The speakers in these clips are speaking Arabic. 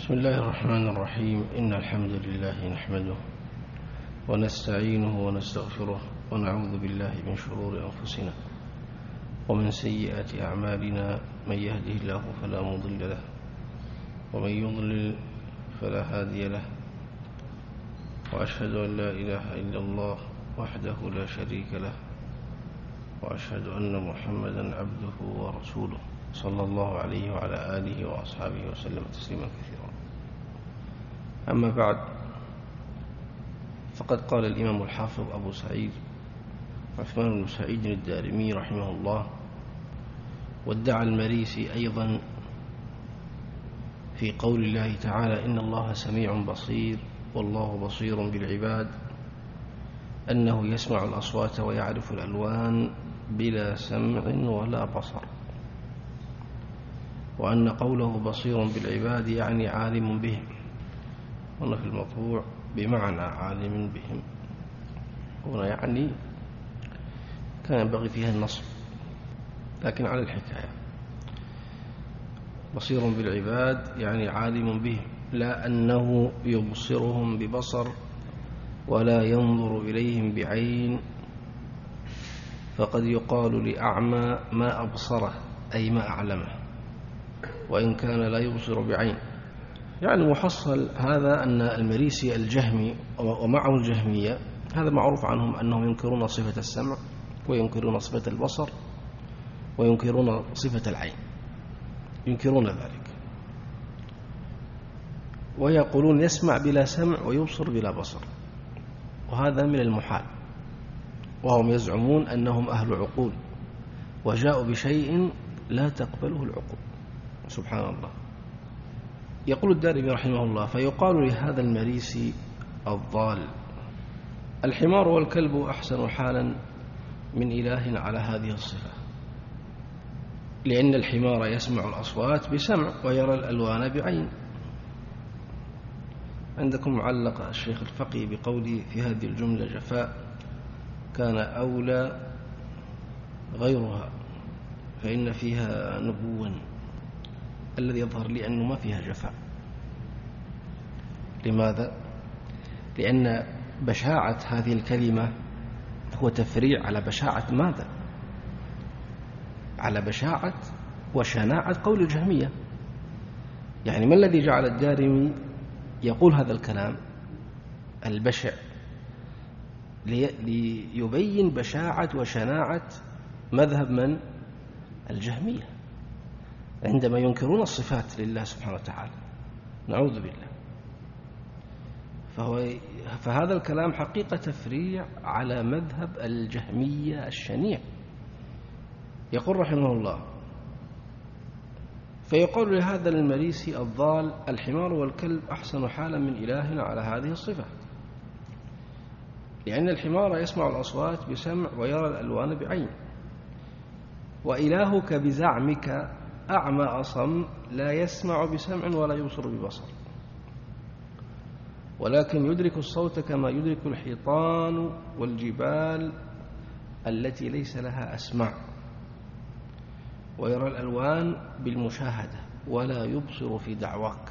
بسم الله الرحمن الرحيم. إن الحمد لله نحمده ونستعينه ونستغفره ونعوذ بالله من شرور أنفسنا ومن سيئات أعمالنا. من يهده الله فلا مضل له ومن يضلل فلا هادي له، وأشهد أن لا إله إلا الله وحده لا شريك له، وأشهد أن محمدا عبده ورسوله صلى الله عليه وعلى آله وأصحابه وسلم تسليما كثيرا. أما بعد، فقد قال الإمام الحافظ أبو سعيد عثمان بن سعيد الدارمي رحمه الله: وادعى المريسي أيضا في قول الله تعالى: إن الله سميع بصير والله بصير بالعباد، أنه يسمع الأصوات ويعرف الألوان بلا سمع ولا بصر، وأن قوله بصير بالعباد يعني عالم بهم، هنا في المطبوع بمعنى عالم بهم، هنا يعني كان ينبغي فيها النصب لكن على الحكاية. بصير بالعباد يعني عالم بهم، لا أنه يبصرهم ببصر ولا ينظر إليهم بعين، فقد يقال لأعمى ما أبصره أي ما أعلمه، وإن كان لا يبصر بعين. يعني محصل هذا أن المريسي الجهمي ومعه الجهمية هذا معروف عنهم أنهم ينكرون صفة السمع وينكرون صفة البصر وينكرون صفة العين، ينكرون ذلك، ويقولون يسمع بلا سمع ويبصر بلا بصر، وهذا من المحال، وهم يزعمون أنهم أهل عقول وجاءوا بشيء لا تقبله العقول. سبحان الله. يقول الدارمي رحمه الله: فيقال لهذا المريسي الضال: الحمار والكلب أحسن حالا من إله على هذه الصفة، لأن الحمار يسمع الأصوات بسمع ويرى الألوان بعين. عندكم علق الشيخ الفقي بقوله في هذه الجملة: جفاء كان أولى غيرها فإن فيها نبوا. الذي يظهر لي أنه ما فيها جفاء. لماذا؟ لأن بشاعة هذه الكلمة هو تفريع على بشاعة ماذا؟ على بشاعة وشناعة قول الجهمية. يعني ما الذي جعل الدارمي يقول هذا الكلام البشع؟ ليبين بشاعة وشناعة مذهب من؟ الجهمية، عندما ينكرون الصفات لله سبحانه وتعالى، نعوذ بالله. فهذا الكلام حقيقة تفريع على مذهب الجهمية الشنيع. يقول رحمه الله: فيقول لهذا المريسي الضال: الحمار والكلب أحسن حالا من إله على هذه الصفة، لأن الحمار يسمع الأصوات بسمع ويرى الألوان بعين، وإلهك بزعمك أعمى أصم لا يسمع بسمع ولا يبصر ببصر، ولكن يدرك الصوت كما يدرك الحيطان والجبال التي ليس لها أسماع، ويرى الألوان بالمشاهدة ولا يبصر في دعواك.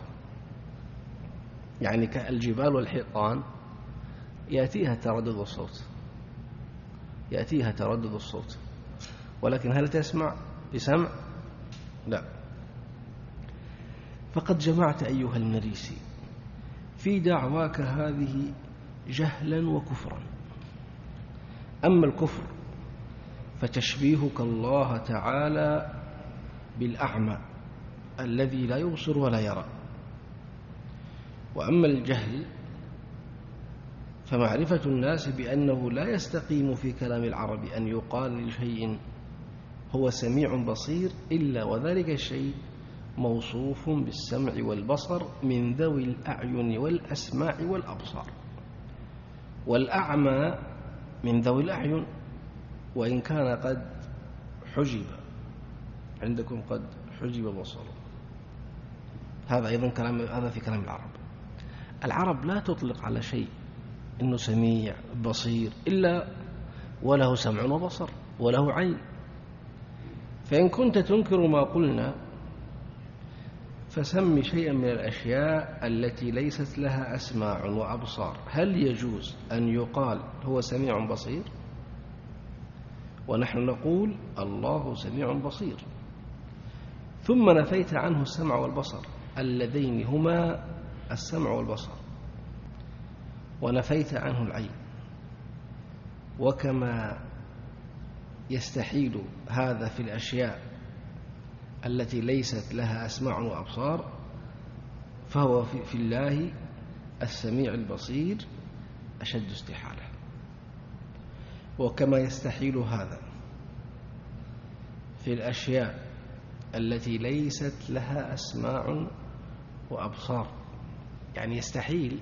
يعني كالجبال والحيطان يأتيها تردد الصوت، يأتيها تردد الصوت، ولكن هل تسمع بسمع؟ لا. فقد جمعت أيها المريسي في دعواك هذه جهلا وكفرا. أما الكفر فتشبيهك الله تعالى بالأعمى الذي لا يبصر ولا يرى، وأما الجهل فمعرفة الناس بأنه لا يستقيم في كلام العرب أن يقال لشيء هو سميع بصير إلا وذلك الشيء موصوف بالسمع والبصر من ذوي الأعين والأسماع والأبصار، والأعمى من ذوي الأعين وإن كان قد حجب، عندكم قد حجب بصره. هذا أيضا كلام، هذا في كلام العرب. العرب لا تطلق على شيء إنه سميع بصير إلا وله سمع وبصر وله عين. فإن كنت تنكر ما قلنا فسم شيئا من الأشياء التي ليست لها أسماع وأبصار، هل يجوز أن يقال هو سميع بصير؟ ونحن نقول الله سميع بصير، ثم نفيت عنه السمع والبصر اللذين هما السمع والبصر، ونفيت عنه العين. وكما يستحيل هذا في الأشياء التي ليست لها أسماع وأبصار، فهو في الله السميع البصير أشد استحالة. وكما يستحيل هذا في الأشياء التي ليست لها أسماع وأبصار، يعني يستحيل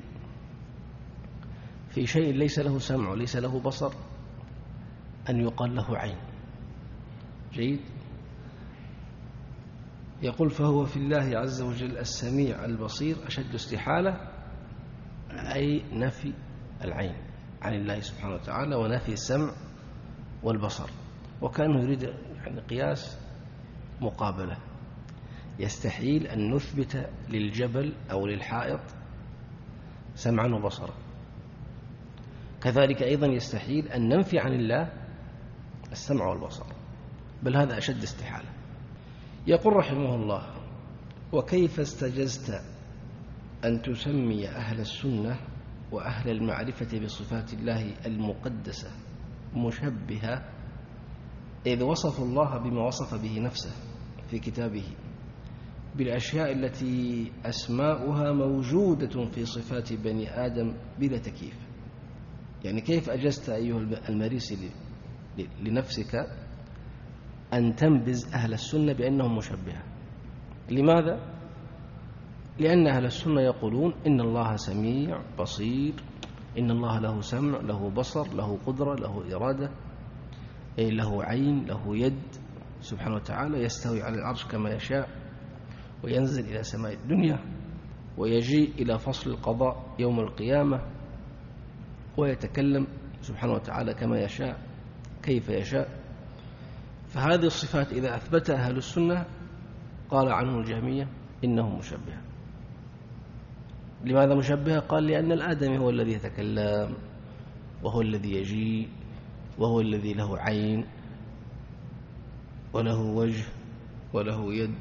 في شيء ليس له سمع وليس له بصر أن يقال له عين. جيد. يقول فهو في الله عز وجل السميع البصير أشد استحالة، أي نفي العين عن الله سبحانه وتعالى ونفي السمع والبصر. وكانه يريد يعني قياس مقابلة، يستحيل أن نثبت للجبل أو للحائط سمعا وبصرا، كذلك أيضا يستحيل أن ننفي عن الله السمع والبصر، بل هذا أشد استحالة. يقول رحمه الله: وكيف استجزت أن تسمي أهل السنة وأهل المعرفة بصفات الله المقدسة مشبهة، إذ وصفوا الله بما وصف به نفسه في كتابه بالأشياء التي أسماؤها موجودة في صفات بني آدم بلا تكييف. يعني كيف أجزت أيها المريسي لنفسك أن تنبذ أهل السنة بأنهم مشبهة؟ لماذا؟ لأن أهل السنة يقولون إن الله سميع بصير، إن الله له سمع، له بصر، له قدرة، له إرادة، له عين، له يد سبحانه وتعالى، يستوي على العرش كما يشاء، وينزل إلى سماء الدنيا، ويجيء إلى فصل القضاء يوم القيامة، ويتكلم سبحانه وتعالى كما يشاء كيف يشاء. فهذه الصفات إذا أثبتها أهل السنة قال عنه الجهمية إنه مشبه. لماذا مشبه؟ قال لأن الآدمي هو الذي يتكلم، وهو الذي يجيء، وهو الذي له عين وله وجه وله يد،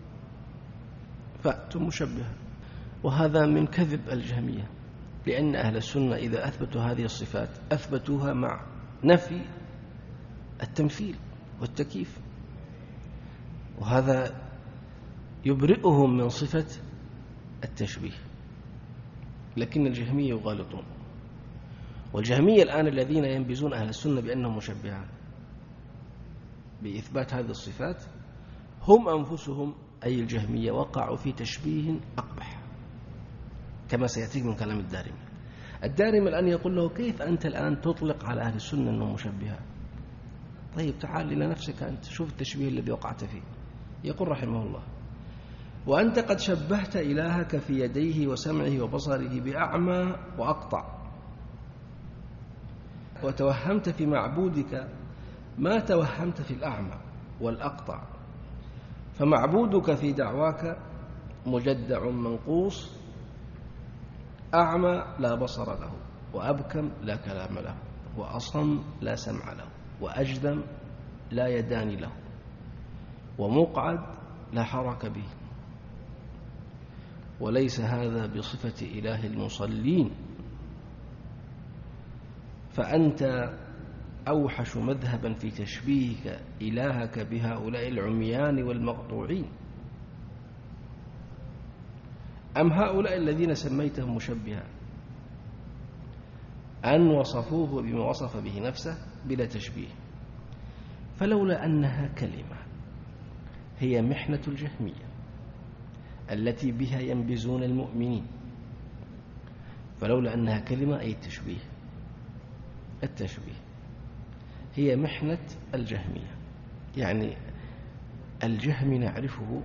فأنتم مشبه. وهذا من كذب الجهمية، لأن أهل السنة إذا أثبتوا هذه الصفات أثبتوها مع نفي التمثيل والتكييف، وهذا يبرئهم من صفة التشبيه. لكن الجهمية يغالطون، والجهمية الآن الذين ينبذون أهل السنة بأنهم مشبهان بإثبات هذه الصفات هم أنفسهم أي الجهمية وقعوا في تشبيه أقبح، كما سيأتيك من كلام الدارمي. الدارمي الآن يقول له: كيف أنت الآن تطلق على أهل السنة أنهم مشبهان؟ طيب تعال إلى نفسك أنت، شوف التشبيه الذي وقعت فيه. يقول رحمه الله: وأنت قد شبهت إلهك في يديه وسمعه وبصره بأعمى وأقطع، وتوهمت في معبودك ما توهمت في الأعمى والأقطع، فمعبودك في دعواك مجدع منقوص، أعمى لا بصر له، وأبكم لا كلام له، وأصم لا سمع له، وأجذم لا يدان له، ومقعد لا حرك به. وليس هذا بصفة إله المصلين، فأنت أوحش مذهبا في تشبيهك إلهك بهؤلاء العميان والمقطوعين. أم هؤلاء الذين سميتهم مشبها أن وصفوه بما وصف به نفسه بلا تشبيه، فلولا أنها كلمة هي محنة الجهمية التي بها ينبذون المؤمنين، فلولا أنها كلمة أي التشبيه. التشبيه هي محنة الجهمية، يعني الجهم نعرفه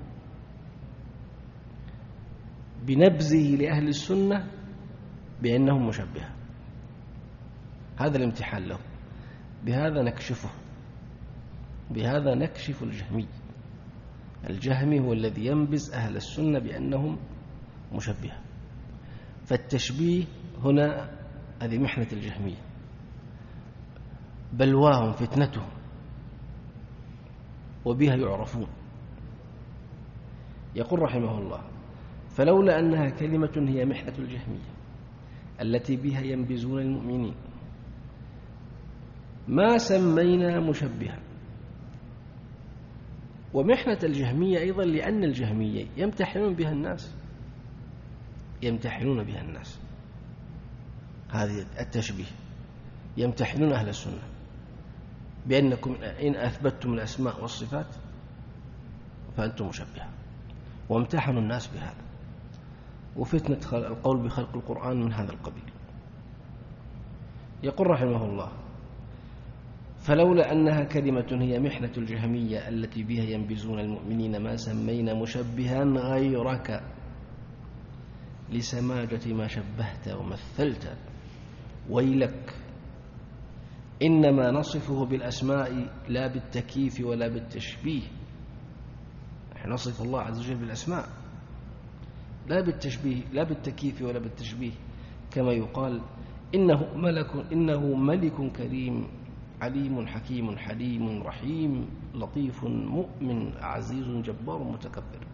بنبذه لأهل السنة بأنهم مشبهة، هذا الامتحان له، بهذا نكشفه، بهذا نكشف الجهمي الجهمي هو الذي ينبز أهل السنة بأنهم مشبهة. فالتشبيه هنا هذه محنة الجهمية، بلواهم فتنتهم وبها يعرفون. يقول رحمه الله: فلولا أنها كلمة هي محنة الجهمية التي بها ينبزون المؤمنين ما سمينا مشبها. ومحنة الجهمية أيضا لأن الجهمية يمتحنون بها الناس، يمتحنون بها الناس. هذه التشبيه يمتحنون أهل السنة بأنكم إن أثبتتم الأسماء والصفات فأنتم مشبهة، وامتحنوا الناس بهذا. وفتنة القول بخلق القرآن من هذا القبيل. يقول رحمه الله: فلولا أنها كلمة هي محنة الجهمية التي بها ينبزون المؤمنين ما سمينا مشبها غيرك لسماجة ما شبهت ومثلت. ويلك، إنما نصفه بالأسماء لا بالتكييف ولا بالتشبيه. نحن نصف الله عز وجل بالأسماء لا بالتشبيه، لا بالتكييف ولا بالتشبيه، كما يقال إنه ملك كريم عليم حكيم حليم رحيم لطيف مؤمن عزيز جبار متكبر.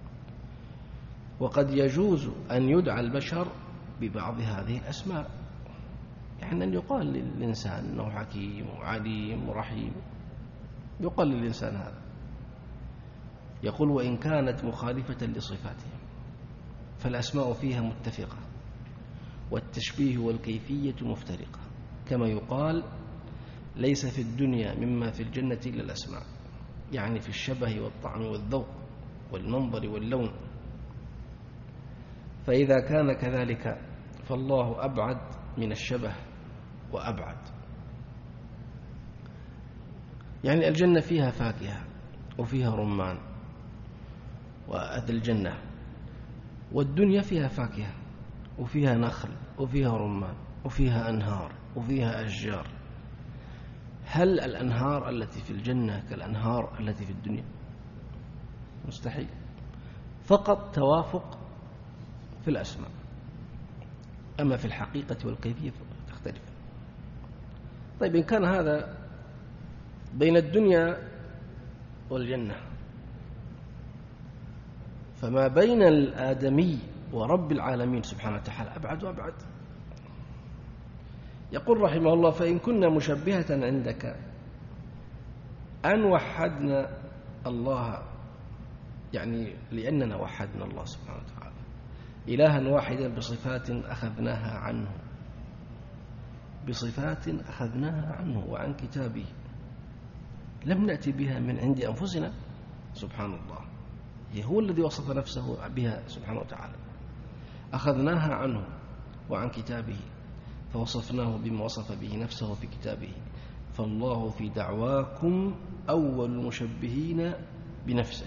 وقد يجوز أن يدعى البشر ببعض هذه الأسماء، يعني أن يقال للإنسان أنه حكيم وعليم ورحيم، يقال للإنسان هذا. يقول: وإن كانت مخالفة لصفاته فالأسماء فيها متفقة والتشبيه والكيفية مفترقة، كما يقال: ليس في الدنيا مما في الجنة إلا الأسماء، يعني في الشبه والطعم والذوق والمنظر واللون. فإذا كان كذلك فالله أبعد من الشبه وأبعد. يعني الجنة فيها فاكهة وفيها رمان وهذه الجنة، والدنيا فيها فاكهة وفيها نخل وفيها رمان وفيها أنهار وفيها أشجار. هل الأنهار التي في الجنة كالأنهار التي في الدنيا؟ مستحيل. فقط توافق في الأسماء، أما في الحقيقة والكيفية تختلف. طيب، إن كان هذا بين الدنيا والجنة، فما بين الآدمي ورب العالمين سبحانه وتعالى أبعد وأبعد. يقول رحمه الله: فإن كنا مشبهة عندك أن وحدنا الله، يعني لأننا وحدنا الله سبحانه وتعالى إلها واحدا بصفات أخذناها عنه، بصفات أخذناها عنه وعن كتابه، لم نأتي بها من عند أنفسنا سبحان الله، هو الذي وصف نفسه بها سبحانه وتعالى. أخذناها عنه وعن كتابه فوصفناه بما وصف به نفسه في كتابه. فالله في دعواكم أول المشبهين بنفسه،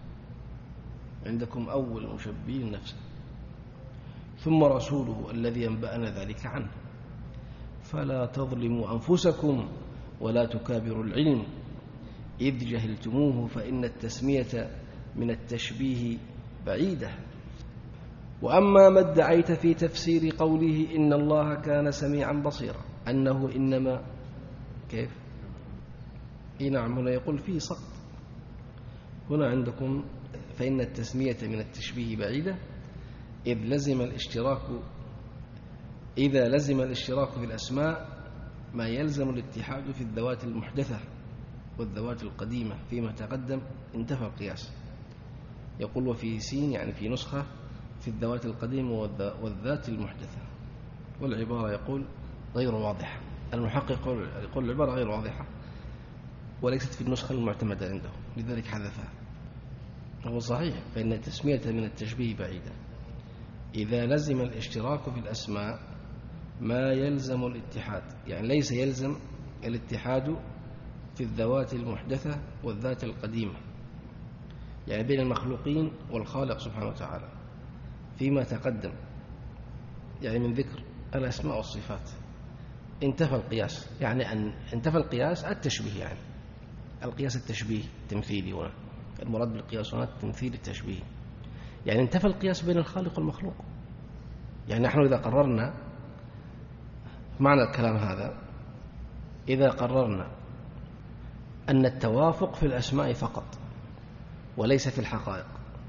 عندكم أول المشبهين نفسه، ثم رسوله الذي ينبأنا ذلك عنه. فلا تظلموا أنفسكم ولا تكابروا العلم إذ جهلتموه، فإن التسمية من التشبيه بعيدة. وأما ما ادعيت في تفسير قوله إن الله كان سميعا بصيرا أنه إنما كيف؟ نعم، هنا يقول فيه سقط. هنا عندكم فإن التسمية من التشبيه بعيدة إذا لزم الاشتراك في الأسماء ما يلزم الاتحاد في الذوات المحدثة والذوات القديمة. فيما تقدم انتفى القياس. يقول وفي سين يعني في نسخة في الذوات القديمة والذات المحدثة، والعبارة يقول غير واضحة. المحقق يقول العبارة غير واضحة وليست في النسخة المعتمدة عنده، لذلك حذفها. هو صحيح فإن التسمية من التشبيه بعيدة إذا لزم الاشتراك في الأسماء ما يلزم الاتحاد، يعني ليس يلزم الاتحاد في الذوات المحدثة والذات القديمة، يعني بين المخلوقين والخالق سبحانه وتعالى فيما تقدم، يعني من ذكر الأسماء والصفات. انتفى القياس، يعني أن انتفى القياس التشبيه، يعني القياس التشبيه التمثيلي هنا المراد بالقياس هنا التمثيل التشبيه، يعني انتفى القياس بين الخالق والمخلوق. يعني نحن إذا قررنا معنى الكلام هذا، إذا قررنا أن التوافق في الأسماء فقط وليس في الحقائق،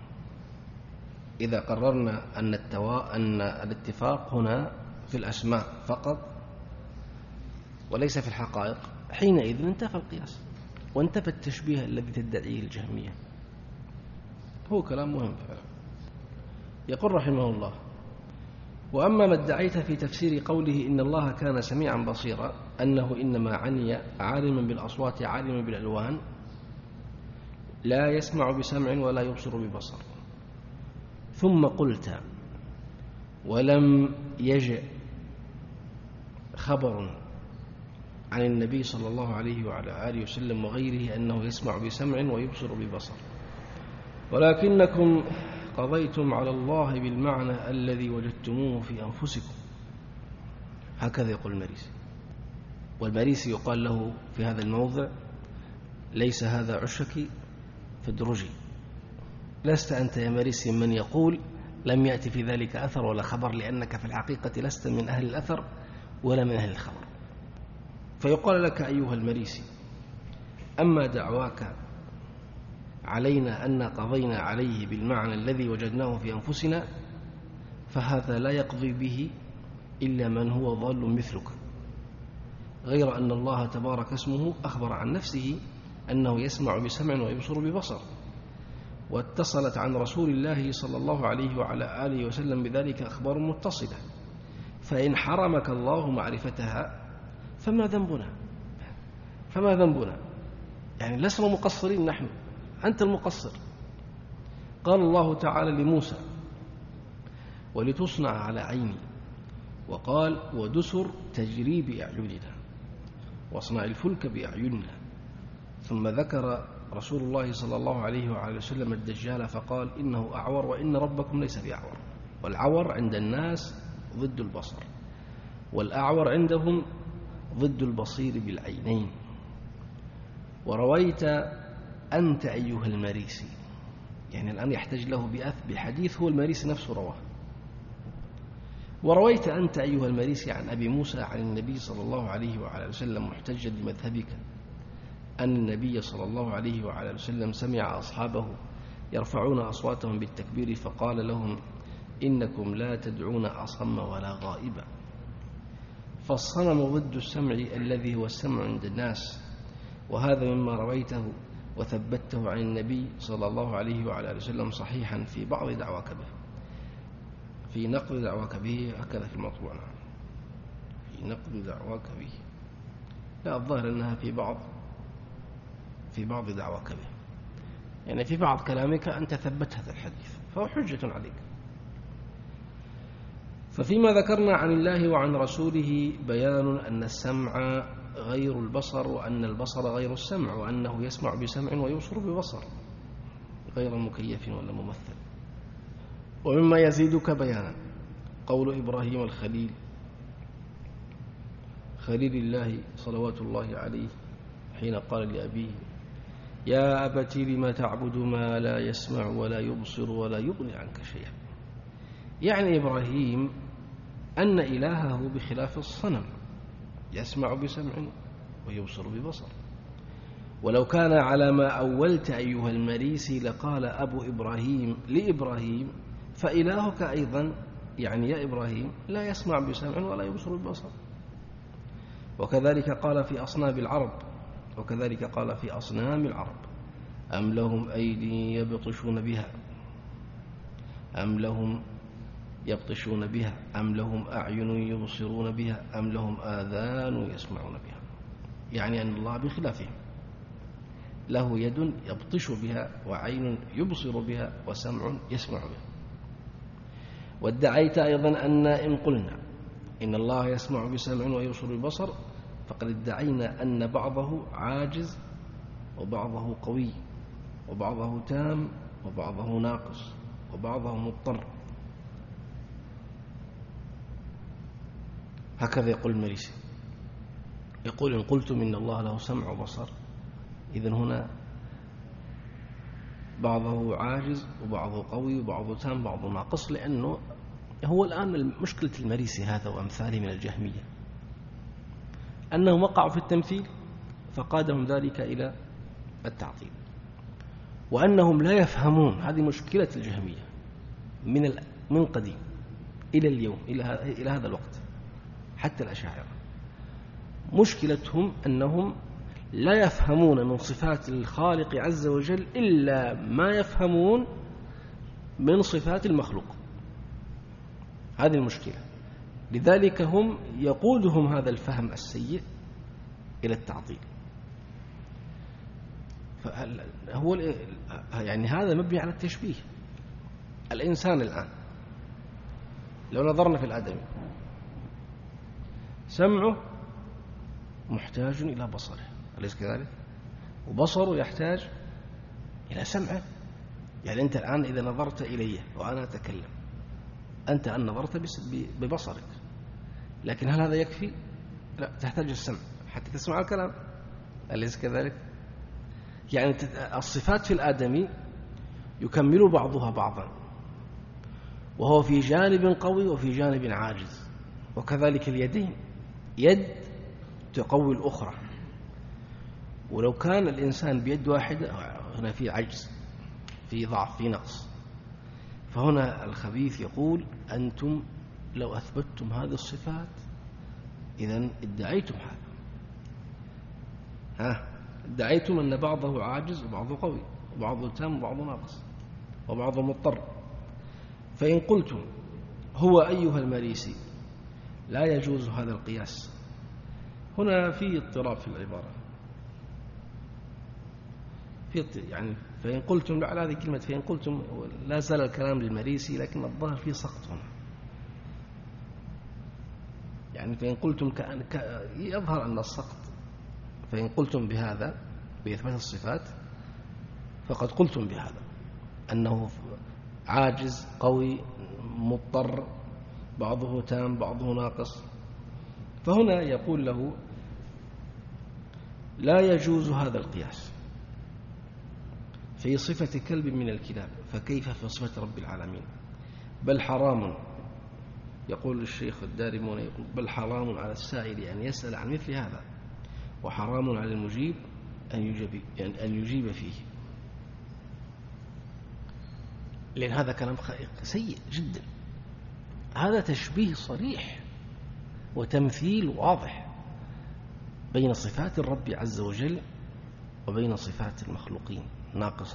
إذا قررنا أن الاتفاق هنا في الأسماء فقط وليس في الحقائق، حينئذ انتفى القياس وانتفى التشبيه الذي تدعيه الجهمية. هو كلام مهم فعلا. يقول رحمه الله: وأما ما ادعيت في تفسير قوله إن الله كان سميعا بصيرا أنه إنما عني عالما بالأصوات عالما بالألوان لا يسمع بسمع ولا يبصر ببصر، ثم قلت ولم يجئ خبر عن النبي صلى الله عليه وعلى آله وسلم وغيره أنه يسمع بسمع ويبصر ببصر، ولكنكم قضيتم على الله بالمعنى الذي وجدتموه في أنفسكم. هكذا يقول المريسي. والمريسي يقال له في هذا الموضع: ليس هذا عشك فادرجي. لست أنت يا مريسي من يقول لم يأتي في ذلك أثر ولا خبر، لأنك في الحقيقة لست من أهل الأثر ولا من أهل الخبر. فيقال لك أيها المريسي: أما دعواك علينا أن قضينا عليه بالمعنى الذي وجدناه في أنفسنا، فهذا لا يقضي به إلا من هو ضال مثلك، غير أن الله تبارك اسمه أخبر عن نفسه أنه يسمع بسمع ويبصر ببصر، واتصلت عن رسول الله صلى الله عليه وعلى آله وسلم بذلك أخبار متصلة، فإن حرمك الله معرفتها فما ذنبنا؟ يعني لسنا مقصرين نحن، أنت المقصر. قال الله تعالى لموسى: ولتصنع على عيني، وقال: ودسر تجري بأعيننا، واصنع الفلك بأعيننا. ثم ذكر رسول الله صلى الله عليه وعلى وسلم الدجال فقال: إنه أعور وإن ربكم ليس بأعور. والعور عند الناس ضد البصر، والأعور عندهم ضد البصير بالعينين. ورويت أنت أيها المريسي، يعني الآن يحتاج له بحديث هو المريسي نفسه رواه. ورويت أنت أيها المريسي عن أبي موسى عن النبي صلى الله عليه وعلى وسلم محتجا بمذهبك أن النبي صلى الله عليه وعلى وسلم سمع أصحابه يرفعون أصواتهم بالتكبير فقال لهم: إنكم لا تدعون أصم ولا غائبا. فالصنم ضد السمع الذي هو السمع عند الناس، وهذا مما رويته وثبته عن النبي صلى الله عليه وعلى وسلم صحيحا في بعض دعواك به، في نقل دعواك به، هكذا في المطبوع، في نقل دعواك به. لا، الظاهر أنها في بعض دعواك به، يعني في بعض كلامك أنت ثبت هذا الحديث فهو حجة عليك. ففيما ذكرنا عن الله وعن رسوله بيان أن السمع غير البصر، وأن البصر غير السمع، وأنه يسمع بسمع ويبصر ببصر غير مكيف ولا ممثل. ومما يزيدك بيانا قول إبراهيم الخليل خليل الله صلوات الله عليه حين قال لأبيه: يا أبت لم تعبد ما لا يسمع ولا يبصر ولا يغني عنك شيئا. يعني إبراهيم أن إلهه بخلاف الصنم، يسمع بسمع ويبصر ببصر. ولو كان على ما أولت أيها المريسي لقال أبو إبراهيم لإبراهيم: فإلهك أيضا، يعني يا إبراهيم، لا يسمع بسمع ولا يبصر ببصر. وكذلك قال في أصنام العرب، وكذلك قال في أصنام العرب: أم لهم أيدي يبطشون بها، أم لهم يبطشون بها، أم لهم أعين يبصرون بها، أم لهم آذان يسمعون بها. يعني أن الله بخلافهم، له يد يبطش بها، وعين يبصر بها، وسمع يسمع بها. وادعيت أيضا أن إن قلنا إن الله يسمع بسمع ويبصر ببصر فقد ادعينا أن بعضه عاجز وبعضه قوي، وبعضه تام وبعضه ناقص، وبعضه مضطر. هكذا يقول المريسي، يقول: إن قلتم إن الله له سمع وبصر، إذن هنا بعضه عاجز وبعضه قوي وبعضه تام بعضه ناقص، لأنه هو الآن مشكلة المريسي هذا وأمثاله من الجهمية أنهم وقعوا في التمثيل فقادهم ذلك إلى التعطيل، وأنهم لا يفهمون. هذه مشكلة الجهمية من قديم إلى اليوم، إلى هذا الوقت، حتى الأشاعرة مشكلتهم أنهم لا يفهمون من صفات الخالق عز وجل إلا ما يفهمون من صفات المخلوق. هذه المشكلة، لذلك هم يقودهم هذا الفهم السيء إلى التعطيل. هو يعني هذا مبني على التشبيه. الإنسان الآن لو نظرنا في الآدمي، سمعه محتاج إلى بصره، أليس كذلك؟ وبصره يحتاج إلى سمعه. يعني أنت الآن إذا نظرت إلي وأنا أتكلم، أنت أن نظرت ببصرك، لكن هل هذا يكفي؟ لا، تحتاج السمع حتى تسمع الكلام، أليس كذلك؟ يعني الصفات في الآدمي يكمل بعضها بعضا، وهو في جانب قوي وفي جانب عاجز. وكذلك اليدين، يد تقوي الأخرى، ولو كان الإنسان بيد واحدة هنا في عجز، في ضعف، في نقص. فهنا الخبيث يقول أنتم لو أثبتتم هذه الصفات إذن ادعيتم هذا، ادعيتم أن بعضه عاجز وبعضه قوي وبعضه تام وبعضه ناقص وبعضه مضطر. فإن قلتم هو أيها المريسي لا يجوز هذا القياس، هنا في اضطراب في العبارة، يعني فإن قلتم على هذه كلمة فإن قلتم لا زال الكلام للمريسي، لكن الظاهر فيه سقط هنا. يعني فإن قلتم يظهر أن السقط، فإن قلتم بهذا بإثبات الصفات فقد قلتم بهذا أنه عاجز قوي مضطر، بعضه تام بعضه ناقص. فهنا يقول له لا يجوز هذا القياس في صفة كلب من الكلاب، فكيف في صفة رب العالمين؟ بل حرام، يقول الشيخ الدارمون، يقول بل حرام على السائل أن يسأل عن مثل هذا، وحرام على المجيب أن يجيب فيه. لأن هذا كلام سيء جدا، هذا تشبيه صريح وتمثيل واضح بين صفات الرب عز وجل وبين صفات المخلوقين ناقصة.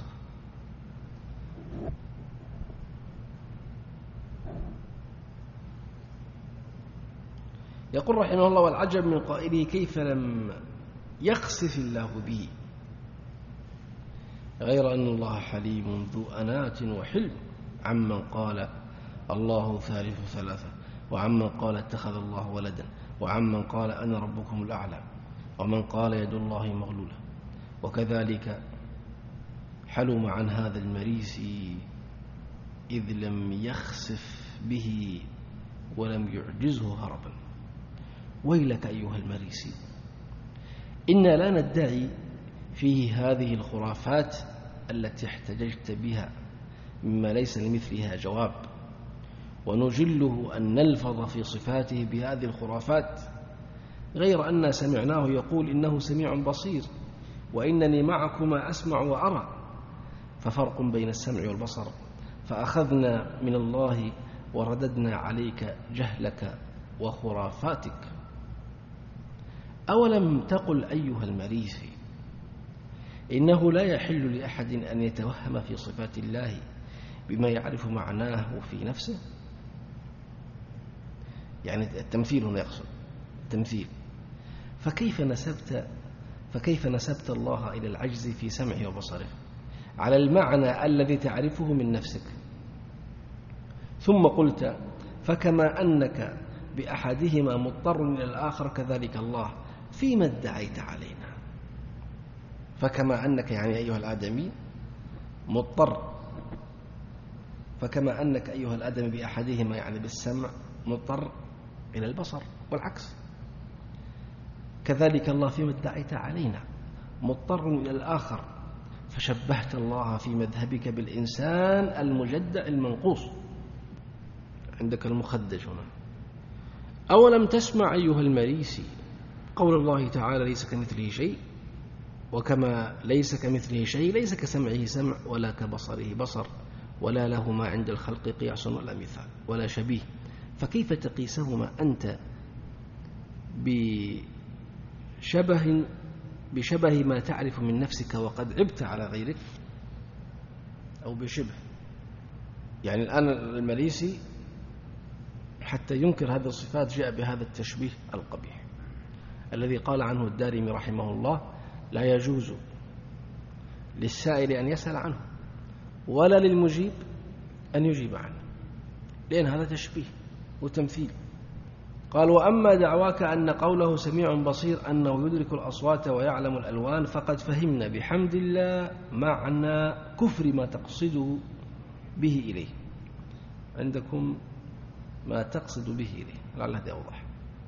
يقول رحمه الله والعجب من قائله كيف لم يخسف الله به، غير أن الله حليم ذو أنات وحلم، عمن قال الله ثالث ثلاثة، وعمن قال اتخذ الله ولدا، وعمن قال أنا ربكم الأعلى، ومن قال يد الله مغلولة. وكذلك حلم عن هذا المريسي إذ لم يخسف به ولم يعجزه هربا. ويلك أيها المريسي، إنا لا ندعي فيه هذه الخرافات التي احتججت بها مما ليس لمثلها جواب، ونجله أن نلفظ في صفاته بهذه الخرافات، غير أن سمعناه يقول إنه سميع بصير وإنني معكما أسمع وأرى، ففرق بين السمع والبصر، فأخذنا من الله ورددنا عليك جهلك وخرافاتك. أولم تقل أيها المريسي إنه لا يحل لأحد أن يتوهم في صفات الله بما يعرف معناه في نفسه؟ يعني التمثيل هنا يقصد التمثيل. فكيف نسبت الله إلى العجز في سمعه وبصره على المعنى الذي تعرفه من نفسك؟ ثم قلت فكما أنك بأحدهما مضطر إلى الآخر كذلك الله، فيما ادعيت علينا. فكما أنك يعني أيها الآدمي مضطر، فكما أنك أيها الآدمي بأحدهما يعني بالسمع مضطر إلى البصر والعكس، كذلك الله فيما ادعيت علينا مضطر إلى الآخر، فشبهت الله في مذهبك بالإنسان المجدع المنقوص. عندك المخدج هنا. أولم تسمع أيها المريسي قول الله تعالى ليس كمثله شيء، وكما ليس كمثله شيء ليس كسمعه سمع ولا كبصره بصر ولا له ما عند الخلق قياس ولا مثال ولا شبيه، فكيف تقيسهما أنت بشبه ما تعرف من نفسك وقد عبت على غيرك، أو بشبه. يعني الآن المريسي حتى ينكر هذه الصفات جاء بهذا التشبيه القبيح الذي قال عنه الدارمي رحمه الله: لا يجوز للسائل أن يسأل عنه ولا للمجيب أن يجيب عنه، لأن هذا تشبيه وتمثيل. قال: وأما دعواك أن قوله سميع بصير أنه يدرك الأصوات ويعلم الألوان فقد فهمنا بحمد الله معنى كفر ما تقصد به إليه. عندكم ما تقصد به إليه، لعل هذا أوضح.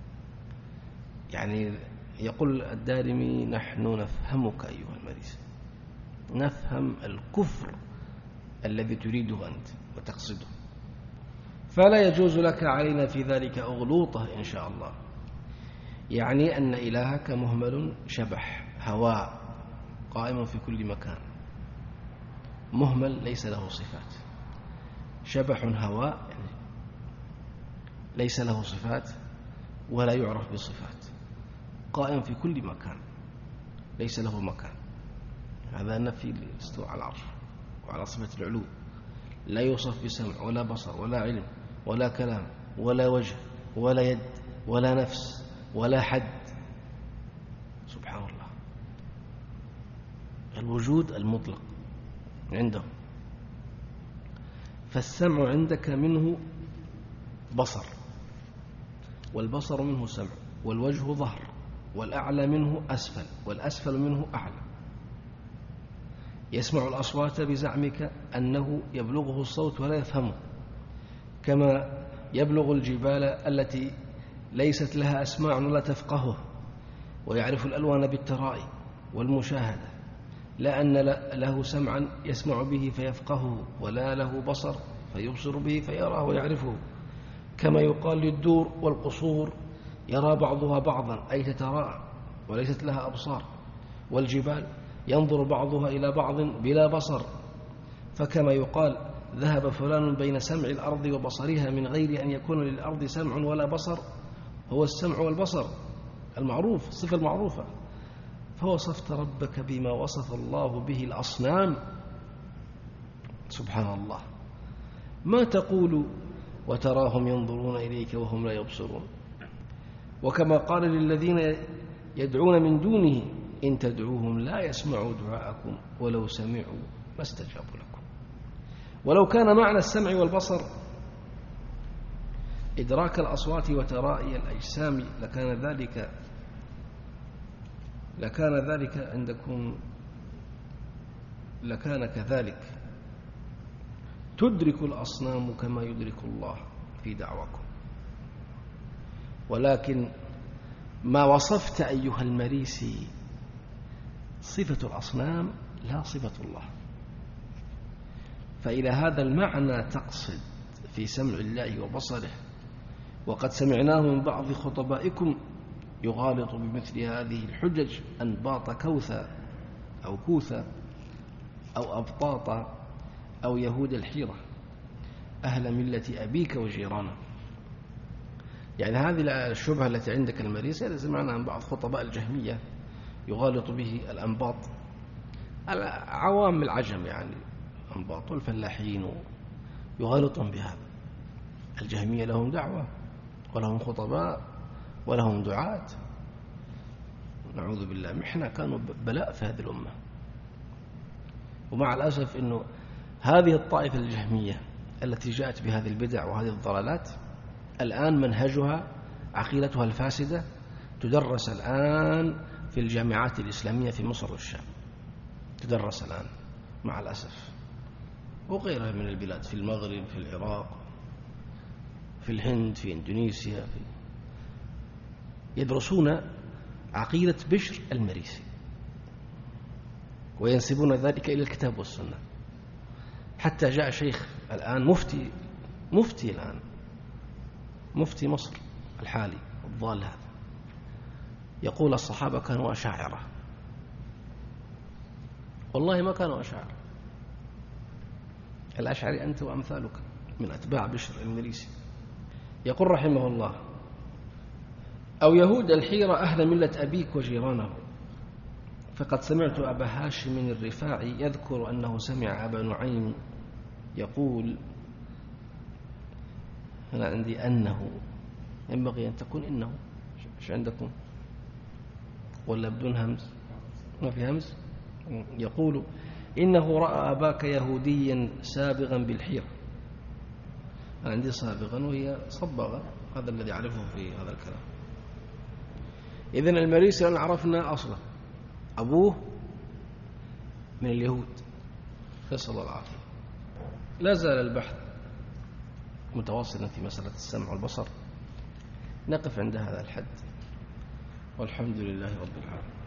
يعني يقول الدارمي: نحن نفهمك أيها المريسي، نفهم الكفر الذي تريده أنت وتقصده، فلا يجوز لك علينا في ذلك أغلوطة إن شاء الله. يعني أن إلهك مهمل شبح هواء قائم في كل مكان، مهمل ليس له صفات، شبح هواء يعني ليس له صفات ولا يعرف بصفات، قائم في كل مكان ليس له مكان. هذا نفي الاستواء على العرش وعلى صفة العلو. لا يوصف بسمع ولا بصر ولا علم ولا كلام ولا وجه ولا يد ولا نفس ولا حد. سبحان الله، الوجود المطلق عنده. فالسمع عندك منه بصر، والبصر منه سمع، والوجه ظهر، والأعلى منه أسفل، والأسفل منه أعلى. يسمع الأصوات بزعمك أنه يبلغه الصوت ولا يفهمه، كما يبلغ الجبال التي ليست لها أسماع ولا تفقهه، ويعرف الألوان بالترائي والمشاهدة، لا أن له سمعا يسمع به فيفقهه، ولا له بصر فيبصر به فيراه ويعرفه، كما يقال للدور والقصور يرى بعضها بعضا أي تتراءى وليست لها أبصار، والجبال ينظر بعضها إلى بعض بلا بصر، فكما يقال ذهب فلان بين سمع الأرض وبصرها من غير أن يكون للأرض سمع ولا بصر، هو السمع والبصر المعروف، الصفة المعروفة. فوصفت ربك بما وصف الله به الأصنام. سبحان الله، ما تقول وتراهم ينظرون إليك وهم لا يبصرون. وكما قال للذين يدعون من دونه: إن تدعوهم لا يسمعوا دعاءكم ولو سمعوا ما استجابوا لكم. ولو كان معنى السمع والبصر إدراك الأصوات وترائي الأجسام لكان ذلك عندكم، لكان كذلك، تدرك الأصنام كما يدرك الله في دعواكم. ولكن ما وصفت أيها المريسي صفة الأصنام لا صفة الله، فإلى هذا المعنى تقصد في سمع الله وبصره، وقد سمعناه من بعض خطبائكم يغالط بمثل هذه الحجج أنباط كوثة أو كوثة أو أبطاط أو يهود الحيرة أهل ملة أبيك وجيرانه. يعني هذه الشبهة التي عندك المريسي هذا سمعنا من بعض خطباء الجهمية يغالط به الأنباط، عوام العجم يعني أنباط والفلاحين يغالطون بهذا. الجهمية لهم دعوة ولهم خطباء ولهم دعاة، نعوذ بالله، محنة، كانوا بلاء في هذه الأمة. ومع الأسف أنه هذه الطائفة الجهمية التي جاءت بهذه البدع وهذه الضلالات الآن منهجها عقيدتها الفاسدة تدرس الآن في الجامعات الإسلامية في مصر والشام، تدرس الآن مع الأسف، وغيرها من البلاد، في المغرب، في العراق، في الهند، في إندونيسيا، يدرسون عقيدة بشر المريسي. وينسبون ذلك إلى الكتاب والسنة، حتى جاء شيخ الآن مفتي الآن، مفتي مصر الحالي الضال هذا، يقول الصحابة كانوا أشاعرة. والله ما كانوا أشاعرة، الأشعري أنت وأمثالك من أتباع بشر المريسي. يقول رحمه الله: أو يهود الحيرة أهل ملة أبيك وجيرانه، فقد سمعت أبا هاشم الرفاعي يذكر أنه سمع أبا نعيم يقول، هنا عندي أنه، ينبغي أن تكون إنه، إيش عندكم ولا بدون همز؟ ما في همز. يقول: إنه رأى أباك يهوديا سابغا بالحيرة. أنا عندي سابغا وهي صبغة، هذا الذي أعرفه في هذا الكلام. إذن المريسي أن عرفنا أصلا أبوه من اليهود، نسأل الله العافية. لا زال البحث متواصلا في مسألة السمع والبصر، نقف عند هذا الحد، والحمد لله رب العالمين.